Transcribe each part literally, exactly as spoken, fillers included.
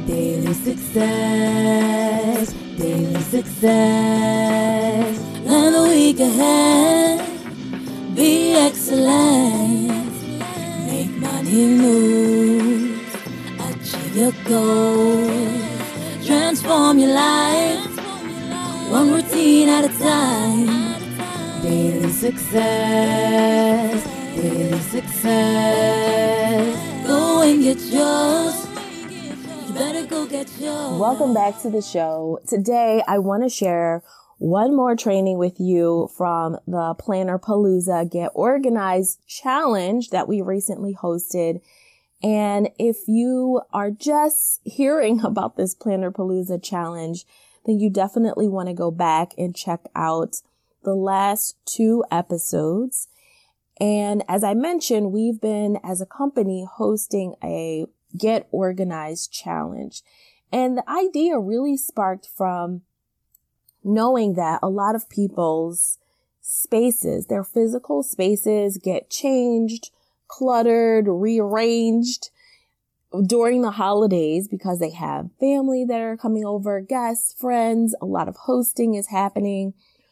Daily success, daily success. Plan the week ahead, be excellent. Make money move, achieve your goals. Transform your life, one routine at a time. Daily success, daily success. Go and get yours. You better go get yours. Welcome back to the show. Today, I want to share one more training with you from the Planner Palooza Get Organized Challenge that we recently hosted. And if you are just hearing about this Planner Palooza Challenge, then you definitely want to go back and check out the last two episodes. And as I mentioned, we've been, as a company, hosting a Get Organized Challenge. And the idea really sparked from knowing that a lot of people's spaces, their physical spaces, get changed, cluttered, rearranged during the holidays because they have family that are coming over, guests, friends, a lot of hosting is happening,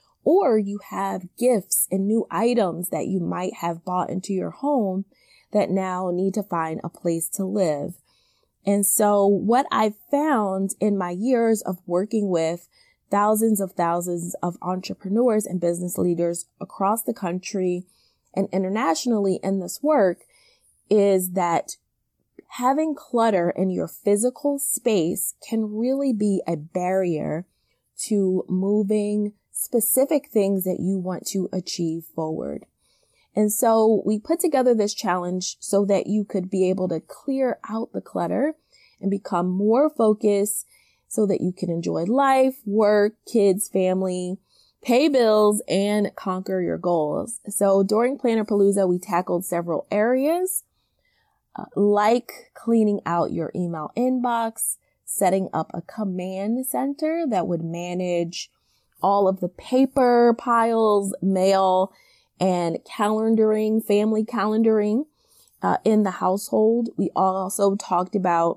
or you have gifts and new items that you might have bought into your home that now need to find a place to live. And so what I've found in my years of working with thousands of thousands of entrepreneurs and business leaders across the country and internationally in this work is that having clutter in your physical space can really be a barrier to moving specific things that you want to achieve forward. And so we put together this challenge so that you could be able to clear out the clutter and become more focused so that you can enjoy life, work, kids, family, pay bills, and conquer your goals. So during Planner Palooza, we tackled several areas uh, like cleaning out your email inbox, setting up a command center that would manage all of the paper piles, mail, and calendaring, family calendaring uh, in the household. We also talked about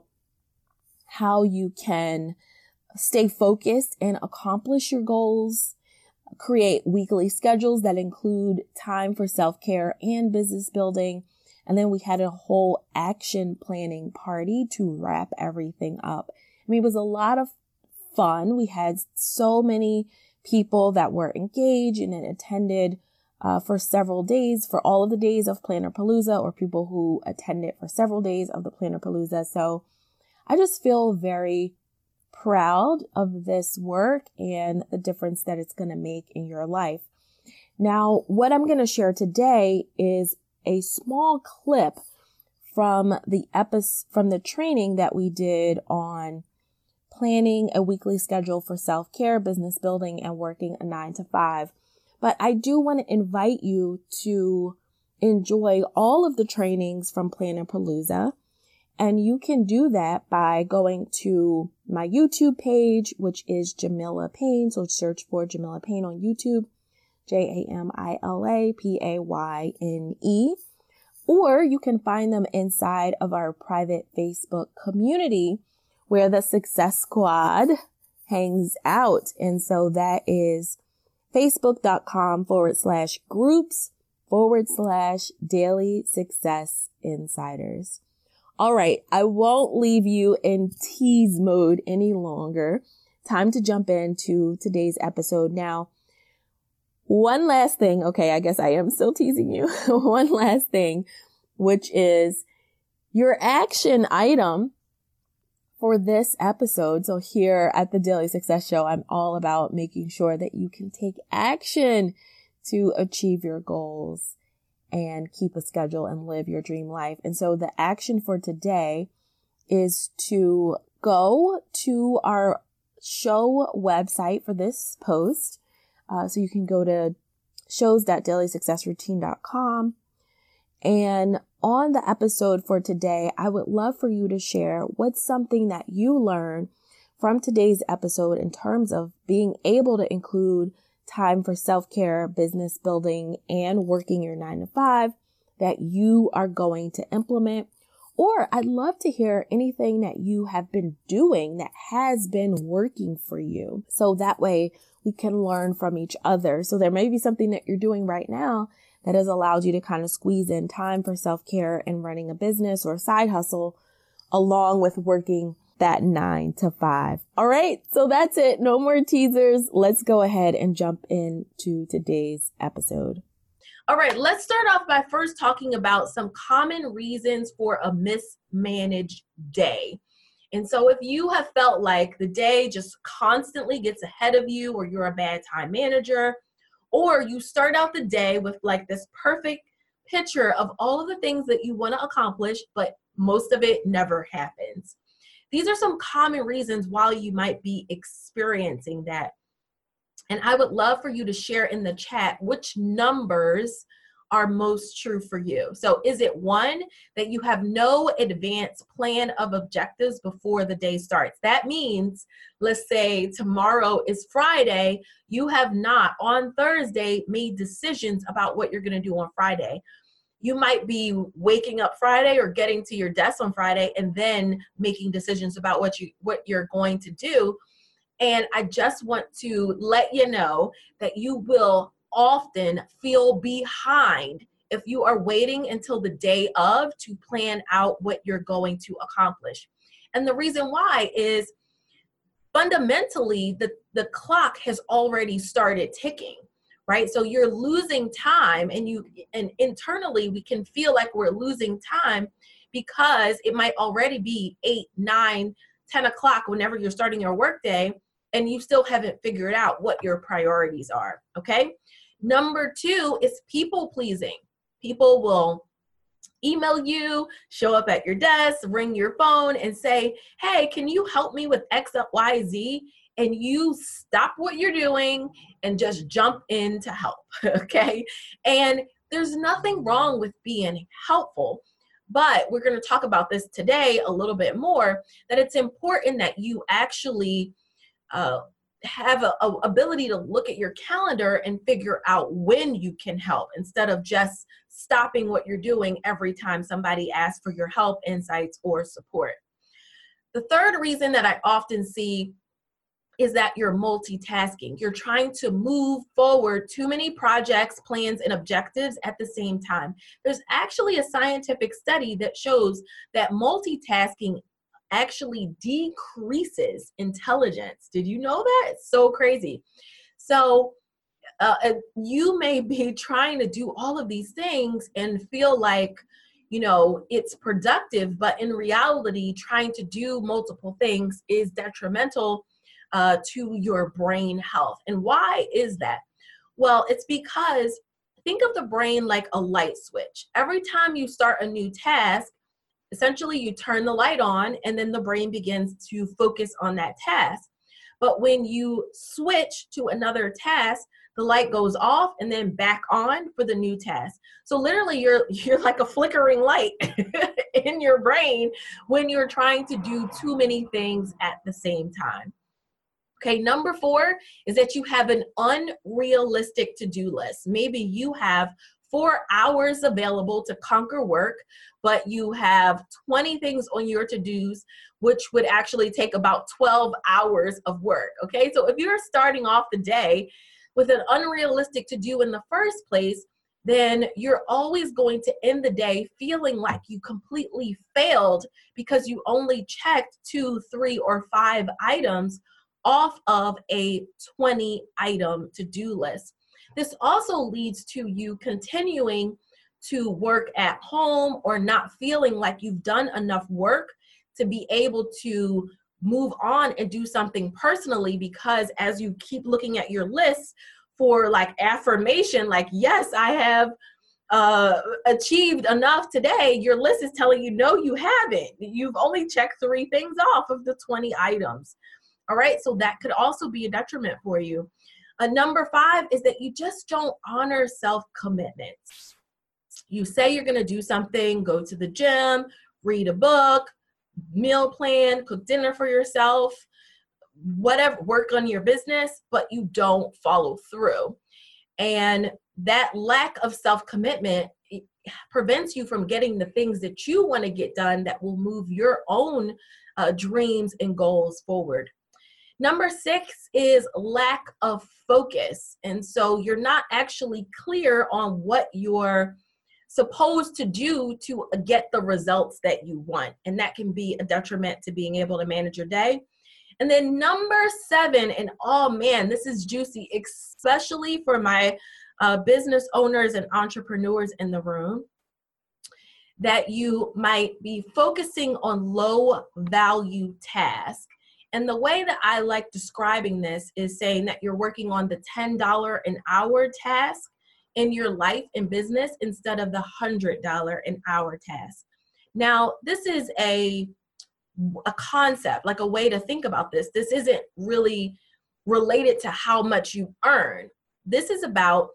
how you can stay focused and accomplish your goals, create weekly schedules that include time for self-care and business building. And then we had a whole action planning party to wrap everything up. I mean, it was a lot of fun. We had so many people that were engaged and attended uh, for several days, for all of the days of Planner Palooza, or people who attended for several days of the Planner Palooza. So I just feel very proud of this work and the difference that it's going to make in your life. Now, what I'm going to share today is a small clip from the episode, from the training that we did on planning a weekly schedule for self-care, business building, and working a nine to five. But I do want to invite you to enjoy all of the trainings from Planner Palooza. And you can do that by going to my YouTube page, which is Jamila Payne. So search for Jamila Payne on YouTube, J A M I L A P A Y N E. Or you can find them inside of our private Facebook community where the Success Squad hangs out. And so that is facebook.com forward slash groups forward slash daily success insiders. All right. I won't leave you in tease mode any longer. Time to jump into today's episode. Now, one last thing. Okay. I guess I am still teasing you. One last thing, which is your action item for this episode. So here at the Daily Success Show, I'm all about making sure that you can take action to achieve your goals and keep a schedule and live your dream life. And so the action for today is to go to our show website for this post. Uh, so you can go to shows dot daily success routine dot com. And on the episode for today, I would love for you to share what's something that you learned from today's episode in terms of being able to include time for self-care, business building, and working your nine to five that you are going to implement, Or I'd love to hear anything that you have been doing that has been working for you. So that way we can learn from each other. So there may be something that you're doing right now that has allowed you to kind of squeeze in time for self-care and running a business or a side hustle along with working that nine to five. All right. So that's it. No more teasers. Let's go ahead and jump into today's episode. All right, let's start off by first talking about some common reasons for a mismanaged day. And so if you have felt like the day just constantly gets ahead of you, or you're a bad time manager, or you start out the day with like this perfect picture of all of the things that you want to accomplish, but most of it never happens. These are some common reasons why you might be experiencing that. And I would love for you to share in the chat which numbers are most true for you. So is it one, that you have no advanced plan of objectives before the day starts? That means, let's say tomorrow is Friday, you have not on Thursday made decisions about what you're going to do on Friday. You might be waking up Friday or getting to your desk on Friday and then making decisions about what you what you're going to do. And I just want to let you know that you will often feel behind if you are waiting until the day of to plan out what you're going to accomplish. And the reason why is fundamentally the, the clock has already started ticking, right? So you're losing time, and you and internally we can feel like we're losing time because it might already be eight, nine, ten o'clock whenever you're starting your workday, and you still haven't figured out what your priorities are, okay? Number two is people pleasing. People will email you, show up at your desk, ring your phone and say, hey, can you help me with X, Y, Z? And you stop what you're doing and just jump in to help, okay? And there's nothing wrong with being helpful, but we're gonna talk about this today a little bit more, that it's important that you actually Uh, have a, a ability to look at your calendar and figure out when you can help, instead of just stopping what you're doing every time somebody asks for your help, insights, or support. The third reason that I often see is that you're multitasking. You're trying to move forward too many projects, plans, and objectives at the same time. There's actually a scientific study that shows that multitasking actually decreases intelligence. Did you know that? It's so crazy. So uh, you may be trying to do all of these things and feel like, you know, it's productive, but in reality, trying to do multiple things is detrimental uh, to your brain health. And why is that? Well, it's because think of the brain like a light switch. Every time you start a new task, essentially you turn the light on and then the brain begins to focus on that task. But when you switch to another task, the light goes off and then back on for the new task. So literally you're you're like a flickering light in your brain when you're trying to do too many things at the same time. Okay, number four is that you have an unrealistic to-do list. Maybe you have four hours available to conquer work, but you have twenty things on your to-dos, which would actually take about twelve hours of work, okay? So if you're starting off the day with an unrealistic to-do in the first place, then you're always going to end the day feeling like you completely failed because you only checked two, three, or five items off of a twenty item to-do list. This also leads to you continuing to work at home or not feeling like you've done enough work to be able to move on and do something personally, because as you keep looking at your list for like affirmation, like, yes, I have uh, achieved enough today, your list is telling you, no, you haven't. You've only checked three things off of the twenty items. All right, so that could also be a detriment for you. Uh, number five is that you just don't honor self-commitments. You say you're going to do something, go to the gym, read a book, meal plan, cook dinner for yourself, whatever, work on your business, but you don't follow through. And that lack of self-commitment prevents you from getting the things that you want to get done that will move your own uh, dreams and goals forward. Number six is lack of focus. And so you're not actually clear on what you're supposed to do to get the results that you want. And that can be a detriment to being able to manage your day. And then number seven, and oh man, this is juicy, especially for my uh, business owners and entrepreneurs in the room, that you might be focusing on low value tasks. And the way that I like describing this is saying that you're working on the ten dollars an hour task in your life and business instead of the one hundred dollars an hour task. Now, this is a, a concept, like a way to think about this. This isn't really related to how much you earn. This is about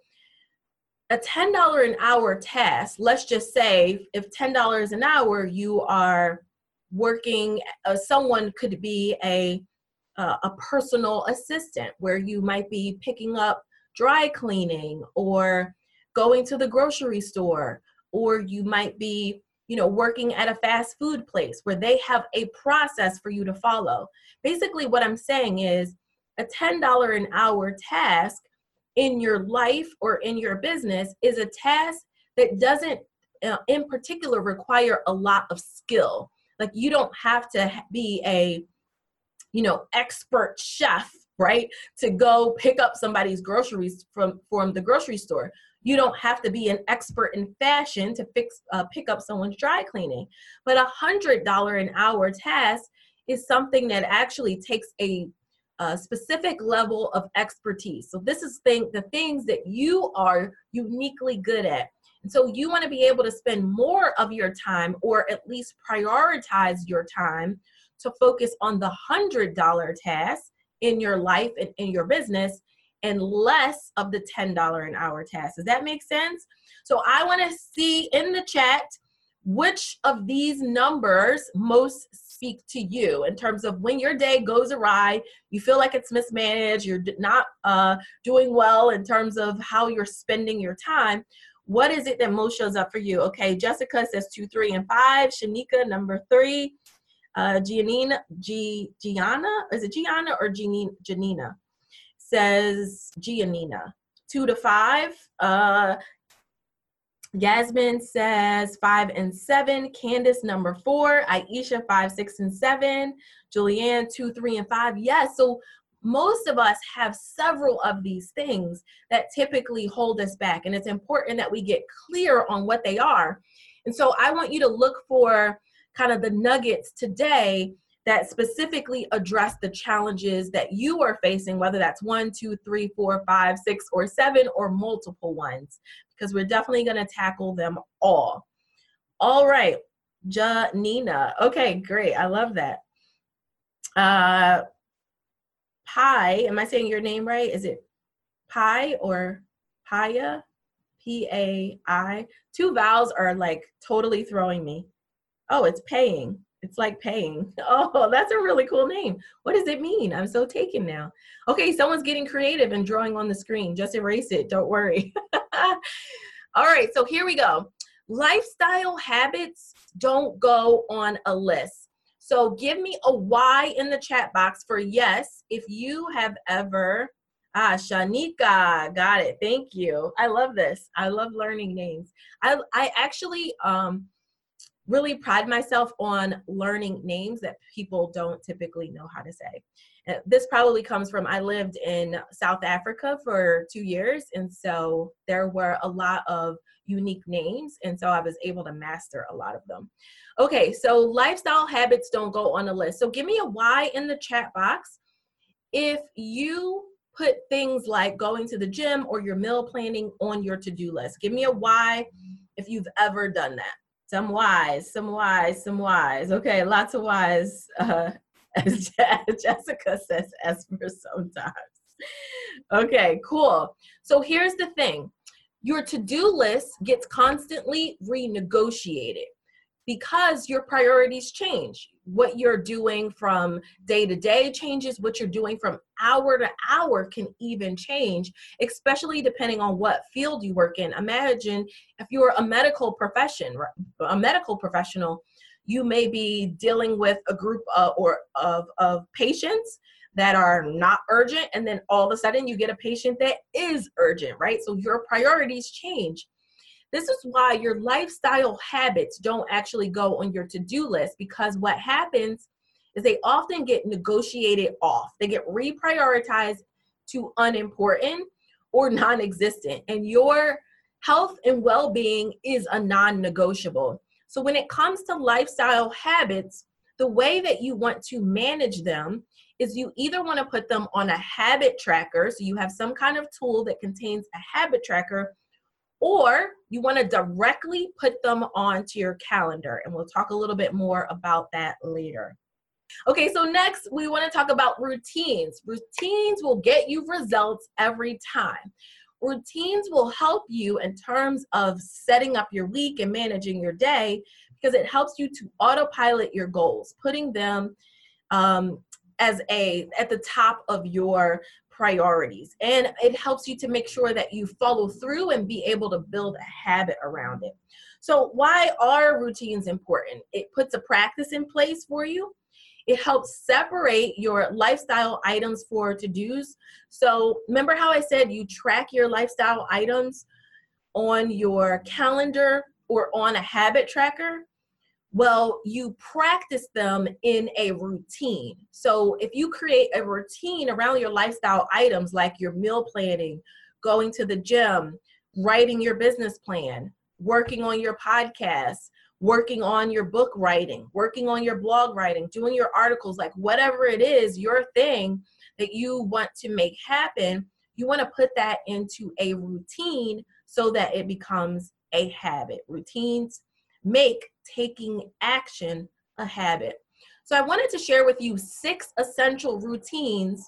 a ten dollars an hour task. Let's just say if ten dollars an hour you are working, uh, someone could be a, uh, a personal assistant where you might be picking up dry cleaning or going to the grocery store, or you might be, you know, working at a fast food place where they have a process for you to follow. Basically what I'm saying is a ten dollars an hour task in your life or in your business is a task that doesn't uh, in particular require a lot of skill. Like you don't have to be a, you know, expert chef, right? To go pick up somebody's groceries from, from the grocery store. You don't have to be an expert in fashion to fix, uh, pick up someone's dry cleaning. But a one hundred dollars an hour task is something that actually takes a, a specific level of expertise. So this is thing, the things that you are uniquely good at. And so you want to be able to spend more of your time, or at least prioritize your time, to focus on the one hundred dollars task in your life and in your business, and less of the ten dollars an hour task. Does that make sense? So I want to see in the chat which of these numbers most speak to you in terms of when your day goes awry, you feel like it's mismanaged, you're not uh, doing well in terms of how you're spending your time. What is it that most shows up for you? Okay, Jessica says two, three, and five. Shanika, number three. Uh, Gianina, G, Gianna, is it Gianna or Janina? Janina says Giannina, two to five. Uh, Yasmin says five and seven. Candace, number four. Aisha, five, six, and seven. Julianne, two, three, and five. Yes, so most of us have several of these things that typically hold us back. And it's important that we get clear on what they are. And so I want you to look for kind of the nuggets today that specifically address the challenges that you are facing, whether that's one, two, three, four, five, six, or seven, or multiple ones, because we're definitely going to tackle them all. All right, Janina. Okay, great. I love that. Uh, Pi, am I saying your name right? Is it Pi or Paya? P A I. Two vowels are like totally throwing me. Oh, it's paying. It's like paying. Oh, that's a really cool name. What does it mean? I'm so taken now. Okay, someone's getting creative and drawing on the screen. Just erase it. Don't worry. All right, so here we go. Lifestyle habits don't go on a list. So give me a Y in the chat box for yes if you have ever, ah, Shanika, got it. Thank you. I love this. I love learning names. I, I actually um, really pride myself on learning names that people don't typically know how to say. Uh, this probably comes from, I lived in South Africa for two years. And so there were a lot of unique names. And so I was able to master a lot of them. Okay, so lifestyle habits don't go on a list. So give me a Y in the chat box if you put things like going to the gym or your meal planning on your to-do list. Give me a Y if you've ever done that. Some Y's, some Y's, some Y's. Okay, lots of Y's, uh, as Jessica says, as for sometimes. Okay, cool. So here's the thing. Your to-do list gets constantly renegotiated. because your priorities change. What you're doing from day to day changes. What you're doing from hour to hour can even change, especially depending on what field you work in. Imagine if you're a medical profession, a medical professional, you may be dealing with a group of, or of, of patients that are not urgent, and then all of a sudden you get a patient that is urgent, right? So your priorities change. This is why your lifestyle habits don't actually go on your to-do list, because what happens is they often get negotiated off. They get reprioritized to unimportant or non-existent. And your health and well-being is a non-negotiable. So when it comes to lifestyle habits, the way that you want to manage them is you either want to put them on a habit tracker, so you have some kind of tool that contains a habit tracker, or you want to directly put them onto your calendar. And we'll talk a little bit more about that later. Okay, so next we want to talk about routines. Routines will get you results every time. Routines will help you in terms of setting up your week and managing your day, because it helps you to autopilot your goals, putting them um, as a at the top of your priorities. And it helps you to make sure that you follow through and be able to build a habit around it. So why are routines important? It puts a practice in place for you. It helps separate your lifestyle items for to-dos. So remember how I said you track your lifestyle items on your calendar or on a habit tracker? Well, you practice them in a routine. So if you create a routine around your lifestyle items, like your meal planning, going to the gym, writing your business plan, working on your podcast, working on your book writing, working on your blog writing, doing your articles, like whatever it is, your thing that you want to make happen, you want to put that into a routine so that it becomes a habit. Routines make taking action a habit. So I wanted to share with you six essential routines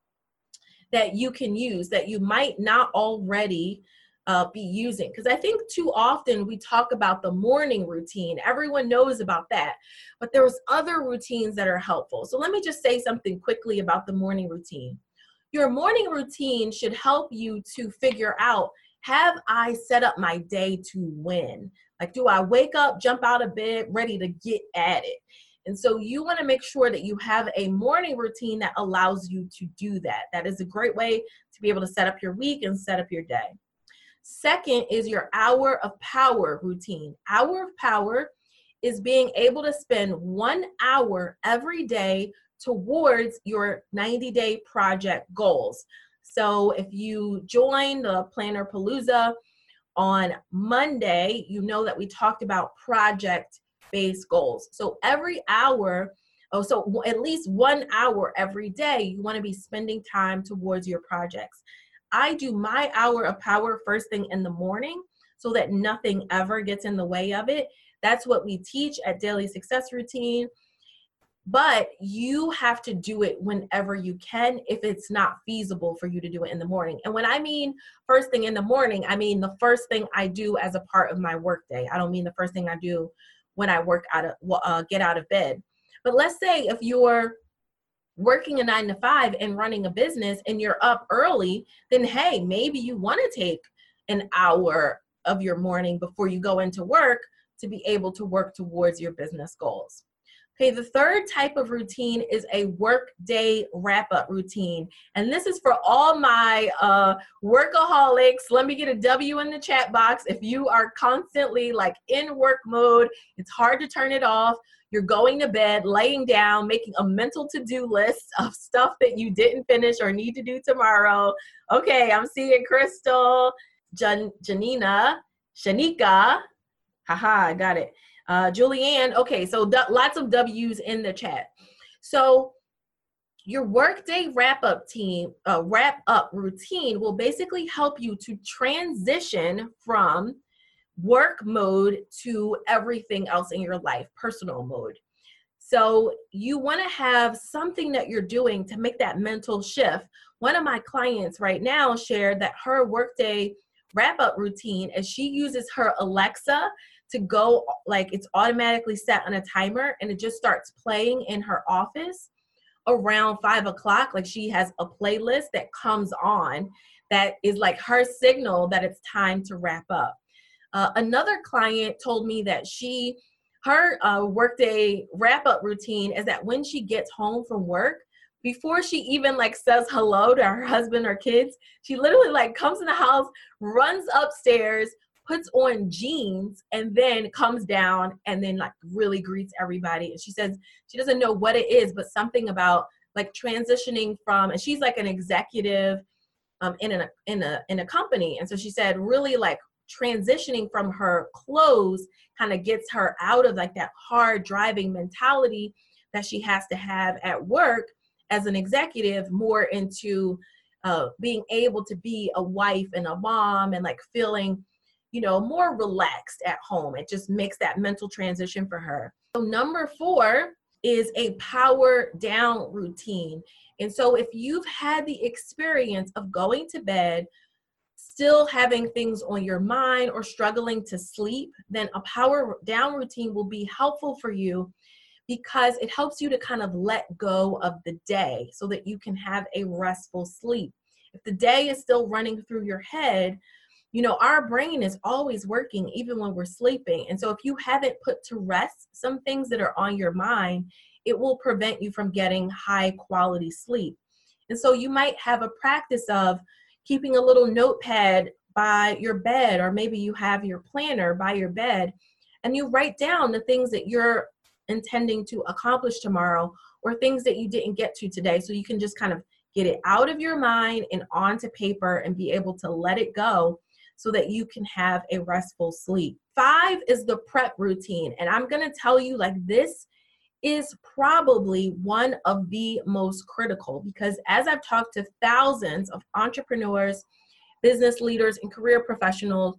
that you can use that you might not already uh, be using. Because I think too often we talk about the morning routine. Everyone knows about that, but there's other routines that are helpful. So let me just say something quickly about the morning routine. Your morning routine should help you to figure out, have I set up my day to win? Like, do I wake up, jump out of bed, ready to get at it? And so you want to make sure that you have a morning routine that allows you to do that. That is a great way to be able to set up your week and set up your day. Second is your hour of power routine. Hour of power is being able to spend one hour every day towards your ninety-day project goals. So if you join the Planner Palooza on Monday, you know that we talked about project-based goals. So every hour, oh, so at least one hour every day, you want to be spending time towards your projects. I do my hour of power first thing in the morning so that nothing ever gets in the way of it. That's what we teach at Daily Success Routine. But you have to do it whenever you can if it's not feasible for you to do it in the morning. And when I mean first thing in the morning, I mean the first thing I do as a part of my workday. I don't mean the first thing I do when I work out of uh, get out of bed. But let's say if you're working a nine to five and running a business and you're up early, then hey, maybe you want to take an hour of your morning before you go into work to be able to work towards your business goals. Okay, the third type of routine is a work day wrap-up routine. And this is for all my uh, workaholics. Let me get a W in the chat box. If you are constantly like in work mode, it's hard to turn it off. You're going to bed, laying down, making a mental to-do list of stuff that you didn't finish or need to do tomorrow. Okay, I'm seeing Crystal, Jan- Janina, Shanika. Haha, I got it. Uh, Julianne, okay, so d- lots of W's in the chat. So your workday wrap-up team, uh, wrap-up routine will basically help you to transition from work mode to everything else in your life, personal mode. So you want to have something that you're doing to make that mental shift. One of my clients right now shared that her workday wrap-up routine is she uses her Alexa to go, like it's automatically set on a timer and it just starts playing in her office around five o'clock. Like she has a playlist that comes on that is like her signal that it's time to wrap up. Uh, another client told me that she, her uh, workday wrap-up routine is that when she gets home from work, before she even like says hello to her husband or kids, she literally like comes in the house, runs upstairs, puts on jeans, and then comes down and then like really greets everybody. And she says she doesn't know what it is, but something about like transitioning from, and she's like an executive um, in a in a in a company, and so she said really like transitioning from her clothes kind of gets her out of like that hard driving mentality that she has to have at work as an executive, more into uh, being able to be a wife and a mom and like feeling, you know, more relaxed at home. It just makes that mental transition for her. So number four is a power down routine. And so if you've had the experience of going to bed, still having things on your mind or struggling to sleep, then a power down routine will be helpful for you because it helps you to kind of let go of the day so that you can have a restful sleep. If the day is still running through your head, you know, our brain is always working even when we're sleeping. And so if you haven't put to rest some things that are on your mind, it will prevent you from getting high quality sleep. And so you might have a practice of keeping a little notepad by your bed, or maybe you have your planner by your bed and you write down the things that you're intending to accomplish tomorrow or things that you didn't get to today, so you can just kind of get it out of your mind and onto paper and be able to let it go so that you can have a restful sleep. Five is the prep routine. And I'm going to tell you, like, this is probably one of the most critical, because as I've talked to thousands of entrepreneurs, business leaders, and career professionals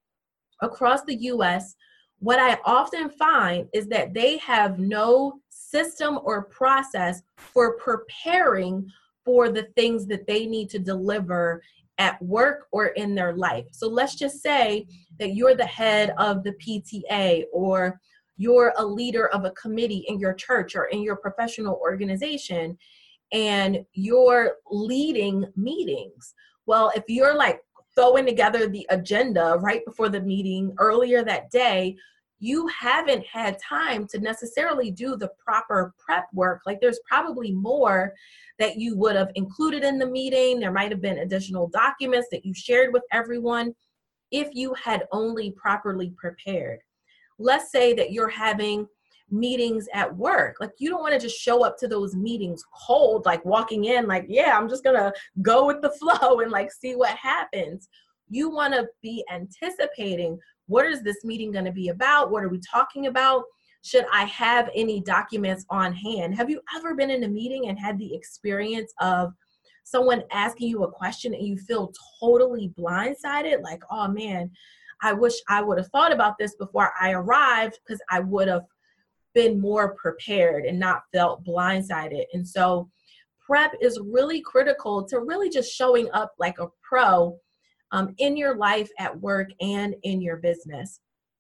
across the U S, what I often find is that they have no system or process for preparing for the things that they need to deliver at work or in their life. So let's just say that you're the head of the P T A, or you're a leader of a committee in your church or in your professional organization, and you're leading meetings. Well, if you're like throwing together the agenda right before the meeting earlier that day, you haven't had time to necessarily do the proper prep work. Like, there's probably more that you would have included in the meeting. There might have been additional documents that you shared with everyone if you had only properly prepared. Let's say that you're having meetings at work. Like, you don't want to just show up to those meetings cold, like walking in like, yeah, I'm just going to go with the flow and like see what happens. You want to be anticipating, what is this meeting going to be about? What are we talking about? Should I have any documents on hand? Have you ever been in a meeting and had the experience of someone asking you a question and you feel totally blindsided? Like, oh man, I wish I would have thought about this before I arrived, because I would have been more prepared and not felt blindsided. And so prep is really critical to really just showing up like a pro um, in your life, at work, and in your business.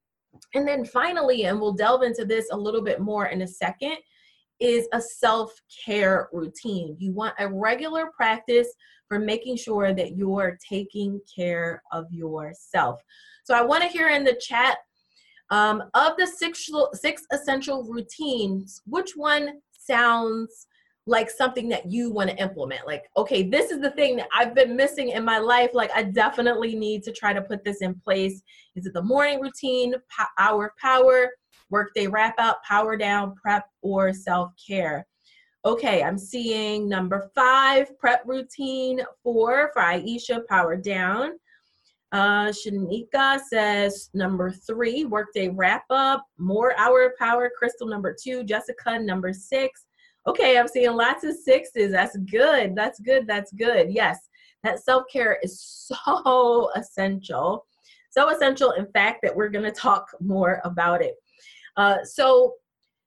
And then finally, and we'll delve into this a little bit more in a second, is a self-care routine. You want a regular practice for making sure that you're taking care of yourself. So I want to hear in the chat, um, of the six, six essential routines, which one sounds like something that you want to implement? Like, okay, this is the thing that I've been missing in my life. Like, I definitely need to try to put this in place. Is it the morning routine, po- hour of power, workday wrap up, power down, prep, or self-care? Okay, I'm seeing number five, prep routine. Four for Aisha, power down. Uh, Shanika says number three, workday wrap up, more hour of power. Crystal, number two. Jessica, number six. Okay, I'm seeing lots of sixes. That's good. That's good. That's good. Yes, that self-care is so essential. So essential, in fact, that we're going to talk more about it. Uh, so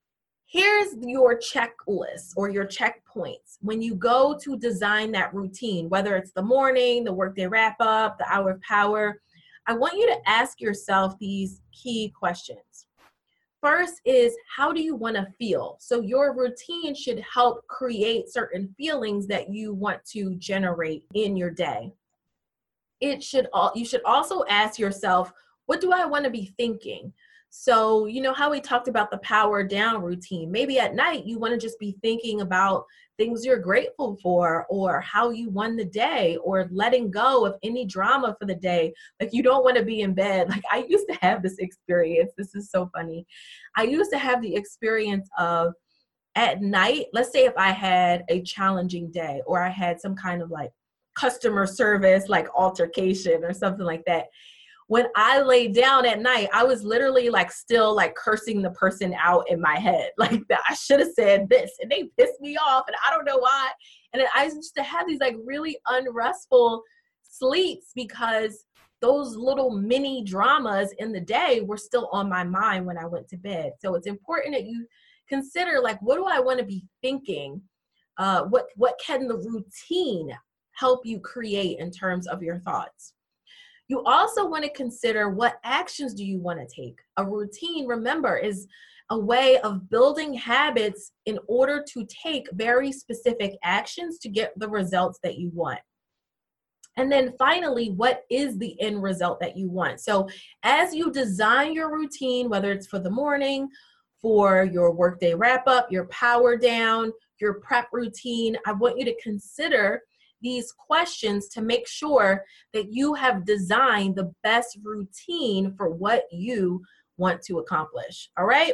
here's your checklist or your checkpoints. When you go to design that routine, whether it's the morning, the workday wrap up, the hour of power, I want you to ask yourself these key questions. First is, how do you want to feel? So your routine should help create certain feelings that you want to generate in your day. It should all, you should also ask yourself, what do I want to be thinking? So, you know how we talked about the power down routine. Maybe at night you want to just be thinking about things you're grateful for, or how you won the day, or letting go of any drama for the day. Like, you don't want to be in bed. Like, I used to have this experience. This is so funny. I used to have the experience of at night, let's say if I had a challenging day, or I had some kind of like customer service, like altercation or something like that. When I laid down at night, I was literally like still like cursing the person out in my head. Like, that I should have said this and they pissed me off and I don't know why. And then I used to have these like really unrestful sleeps because those little mini dramas in the day were still on my mind when I went to bed. So it's important that you consider, like, what do I want to be thinking? Uh, what, what can the routine help you create in terms of your thoughts? You also want to consider, what actions do you want to take? A routine, remember, is a way of building habits in order to take very specific actions to get the results that you want. And then finally, what is the end result that you want? So as you design your routine, whether it's for the morning, for your workday wrap up, your power down, your prep routine, I want you to consider these questions to make sure that you have designed the best routine for what you want to accomplish. All right.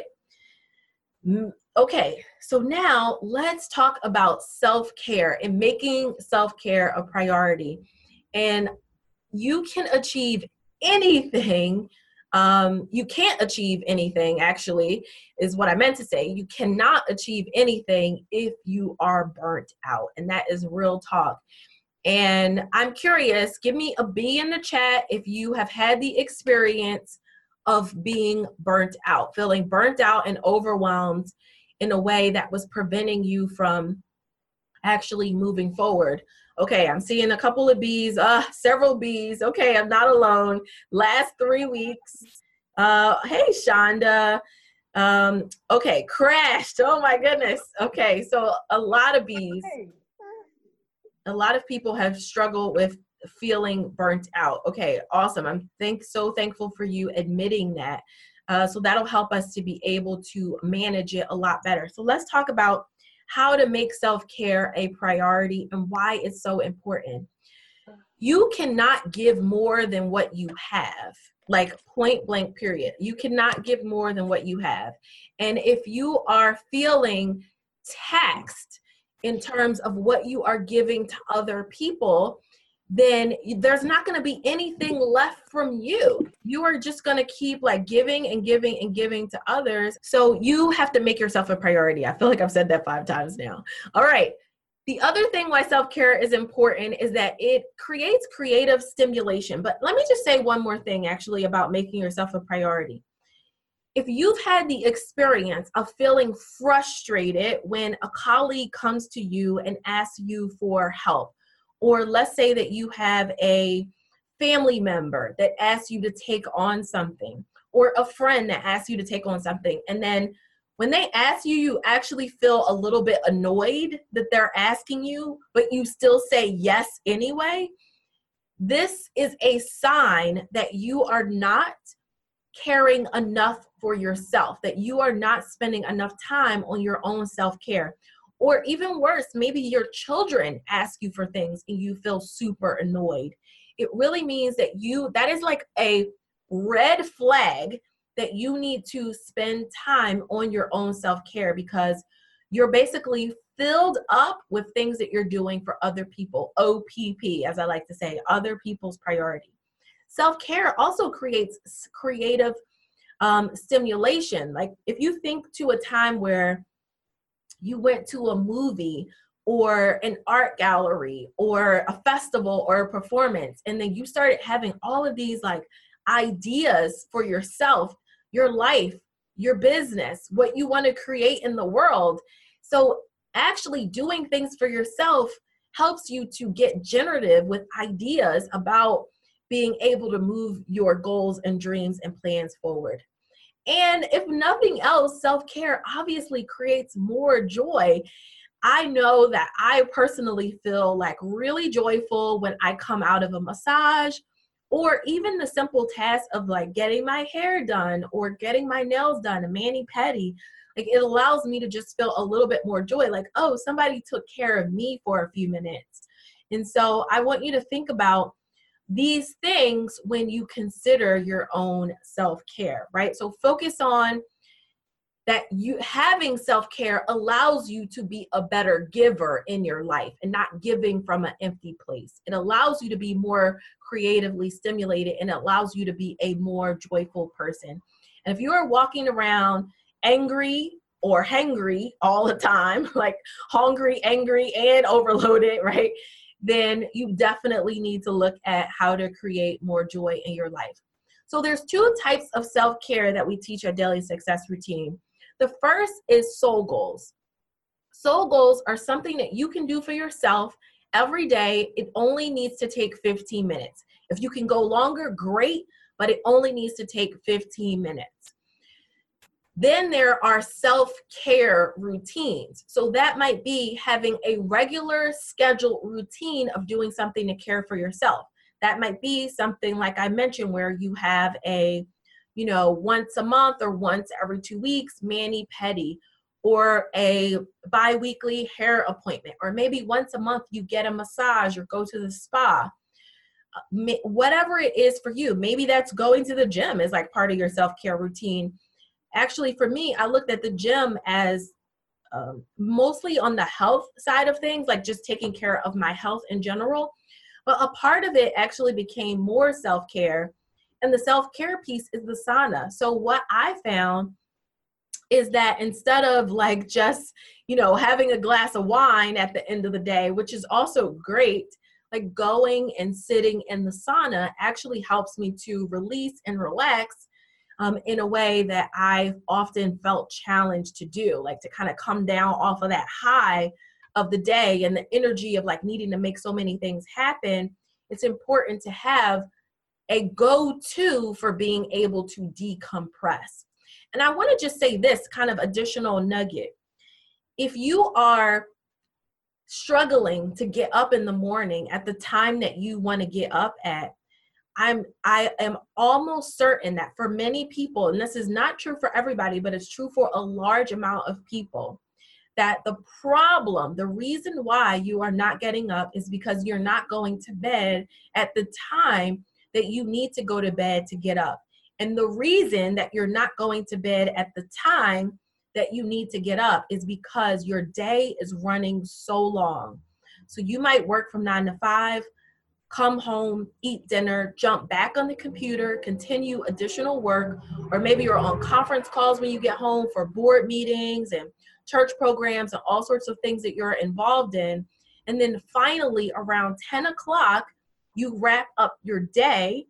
Okay. So now let's talk about self-care and making self-care a priority. And you can achieve anything. Um, you can't achieve anything, actually, is what I meant to say. You cannot achieve anything if you are burnt out. And that is real talk. And I'm curious, give me a B in the chat if you have had the experience of being burnt out, feeling burnt out and overwhelmed in a way that was preventing you from actually moving forward. Okay, I'm seeing a couple of B's, uh, several B's. Okay, I'm not alone. Last three weeks. Uh, hey, Shonda. Um, okay, crashed. Oh my goodness. Okay, so a lot of B's. A lot of people have struggled with feeling burnt out. Okay, awesome. I'm thank so thankful for you admitting that. Uh, so that'll help us to be able to manage it a lot better. So let's talk about how to make self-care a priority and why it's so important. You cannot give more than what you have, like point blank period. You cannot give more than what you have. And if you are feeling taxed in terms of what you are giving to other people, then there's not going to be anything left from you. You are just going to keep like giving and giving and giving to others. So you have to make yourself a priority. I feel like I've said that five times now. All right. The other thing why self-care is important is that it creates creative stimulation. But let me just say one more thing actually about making yourself a priority. If you've had the experience of feeling frustrated when a colleague comes to you and asks you for help, or let's say that you have a family member that asks you to take on something, or a friend that asks you to take on something, and then when they ask you, you actually feel a little bit annoyed that they're asking you, but you still say yes anyway, this is a sign that you are not caring enough for yourself, that you are not spending enough time on your own self-care. Or even worse, maybe your children ask you for things and you feel super annoyed. It really means that you, that is like a red flag that you need to spend time on your own self-care, because you're basically filled up with things that you're doing for other people, O P P, as I like to say, other people's priority. Self-care also creates creative um, stimulation. Like if you think to a time where you went to a movie or an art gallery or a festival or a performance, and then you started having all of these like ideas for yourself, your life, your business, what you want to create in the world. So actually doing things for yourself helps you to get generative with ideas about being able to move your goals and dreams and plans forward. And if nothing else, self-care obviously creates more joy. I know that I personally feel like really joyful when I come out of a massage, or even the simple task of like getting my hair done or getting my nails done, a mani-pedi. Like, it allows me to just feel a little bit more joy, like, oh, somebody took care of me for a few minutes. And so I want you to think about these things when you consider your own self-care, right? So focus on that. You having self-care allows you to be a better giver in your life and not giving from an empty place. It allows you to be more creatively stimulated, and it allows you to be a more joyful person. And if you are walking around angry or hangry all the time, like hungry, angry, and overloaded, right? Then you definitely need to look at how to create more joy in your life. So there's two types of self-care that we teach at Daily Success Routine. The first is soul goals. Soul goals are something that you can do for yourself every day. It only needs to take fifteen minutes. If you can go longer, great, but it only needs to take fifteen minutes. Then there are self-care routines. So that might be having a regular scheduled routine of doing something to care for yourself. That might be something like I mentioned, where you have a, you know, once a month or once every two weeks, mani-pedi, or a bi-weekly hair appointment, or maybe once a month you get a massage or go to the spa. Whatever it is for you, maybe that's going to the gym is like part of your self-care routine. Actually, for me, I looked at the gym as um, mostly on the health side of things, like just taking care of my health in general. But a part of it actually became more self-care. And the self-care piece is the sauna. So what I found is that instead of like just, you know, having a glass of wine at the end of the day, which is also great, like going and sitting in the sauna actually helps me to release and relax Um, in a way that I've often felt challenged to do, like to kind of come down off of that high of the day and the energy of like needing to make so many things happen. It's important to have a go-to for being able to decompress. And I want to just say this kind of additional nugget. If you are struggling to get up in the morning at the time that you want to get up at, I'm, I am almost certain that for many people, and this is not true for everybody, but it's true for a large amount of people, that the problem, the reason why you are not getting up is because you're not going to bed at the time that you need to go to bed to get up. And the reason that you're not going to bed at the time that you need to get up is because your day is running so long. So you might work from nine to five, come home, eat dinner, jump back on the computer, continue additional work, or maybe you're on conference calls when you get home for board meetings and church programs and all sorts of things that you're involved in. And then finally around ten o'clock, you wrap up your day,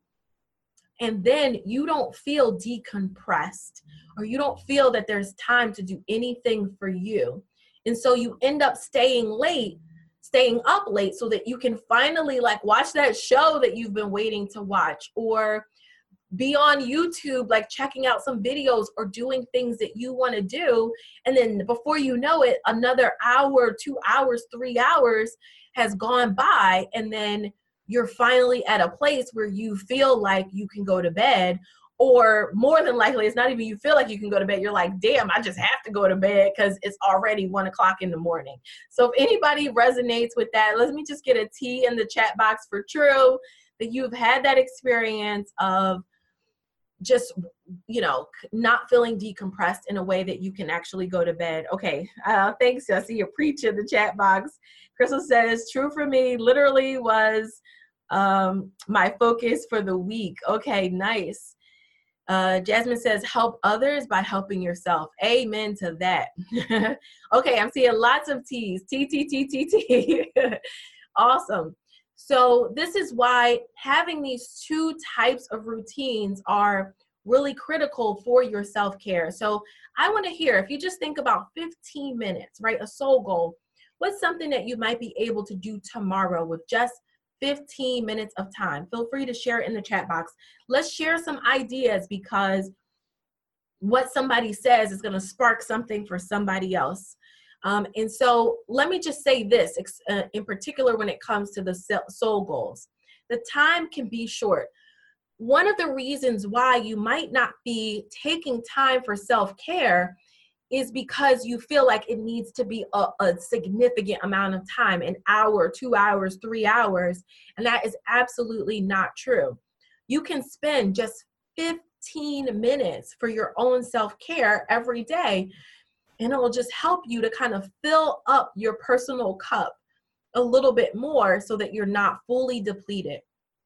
and then you don't feel decompressed, or you don't feel that there's time to do anything for you. And so you end up staying late, staying up late so that you can finally like watch that show that you've been waiting to watch, or be on YouTube, like checking out some videos or doing things that you want to do. And then before you know it, another hour, two hours, three hours has gone by. And then you're finally at a place where you feel like you can go to bed, or more than likely, it's not even you feel like you can go to bed. You're like, damn, I just have to go to bed because it's already one o'clock in the morning. So if anybody resonates with that, let me just get a T in the chat box for true, that you've had that experience of just, you know, not feeling decompressed in a way that you can actually go to bed. Okay, uh, thanks. I see you preach in the chat box. Crystal says, true for me, literally was um, my focus for the week. Okay, nice. Uh, Jasmine says, help others by helping yourself. Amen to that. Okay, I'm seeing lots of T's. T, T, T, T, T. Awesome. So this is why having these two types of routines are really critical for your self-care. So I want to hear, if you just think about fifteen minutes, right? A soul goal. What's something that you might be able to do tomorrow with just fifteen minutes of time. Feel free to share it in the chat box. Let's share some ideas, because what somebody says is going to spark something for somebody else. Um, and so let me just say this, uh, in particular when it comes to the soul goals. The time can be short. One of the reasons why you might not be taking time for self-care is because you feel like it needs to be a, a significant amount of time, an hour, two hours, three hours, and that is absolutely not true. You can spend just fifteen minutes for your own self-care every day, and it will just help you to kind of fill up your personal cup a little bit more so that you're not fully depleted.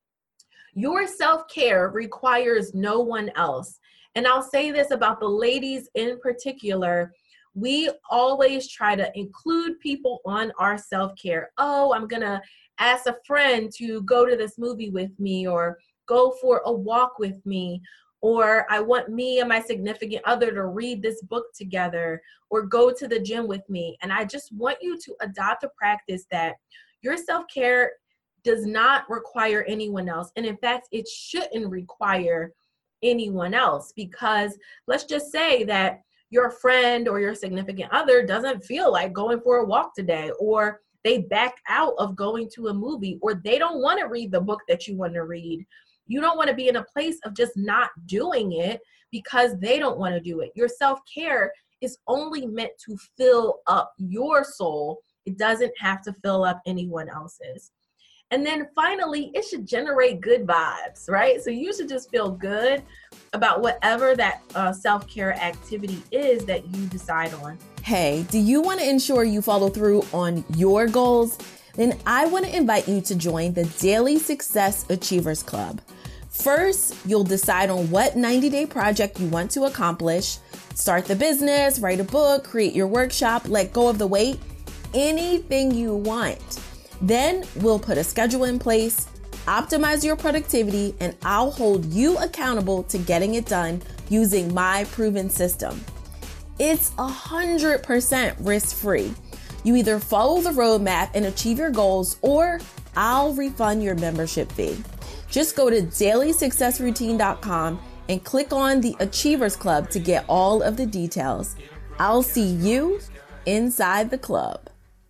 Your self-care requires no one else. And I'll say this about the ladies in particular. We always try to include people on our self-care. Oh, I'm going to ask a friend to go to this movie with me, or go for a walk with me, or I want me and my significant other to read this book together, or go to the gym with me. And I just want you to adopt a practice that your self-care does not require anyone else. And in fact, it shouldn't require anyone else, because let's just say that your friend or your significant other doesn't feel like going for a walk today, or they back out of going to a movie, or they don't want to read the book that you want to read. You don't want to be in a place of just not doing it because they don't want to do it. Your self-care is only meant to fill up your soul. It doesn't have to fill up anyone else's. And then finally, it should generate good vibes, right? So you should just feel good about whatever that uh, self-care activity is that you decide on. Hey, do you want to ensure you follow through on your goals? Then I want to invite you to join the Daily Success Achievers Club. First, you'll decide on what ninety-day project you want to accomplish. Start the business, write a book, create your workshop, let go of the weight, anything you want. Then we'll put a schedule in place, optimize your productivity, and I'll hold you accountable to getting it done using my proven system. It's one hundred percent risk-free. You either follow the roadmap and achieve your goals, or I'll refund your membership fee. Just go to daily success routine dot com and click on the Achievers Club to get all of the details. I'll see you inside the club.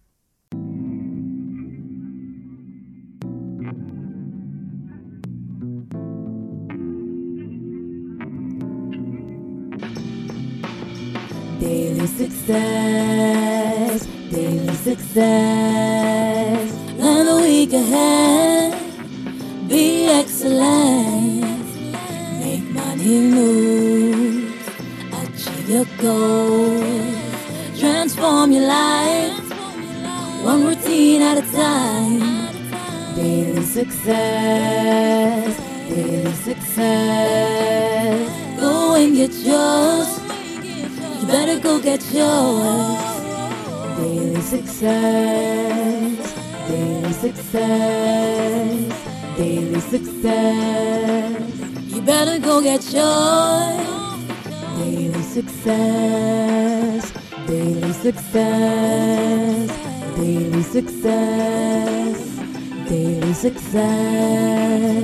Daily success, daily success. Learn the week ahead, be excellent. Make money moves, achieve your goals. Transform your life, one routine at a time. Daily success, daily success. Go and get yours. You better go get yours. Daily success, daily success, daily success. You better go get yours. Daily success, daily success, daily success, daily success.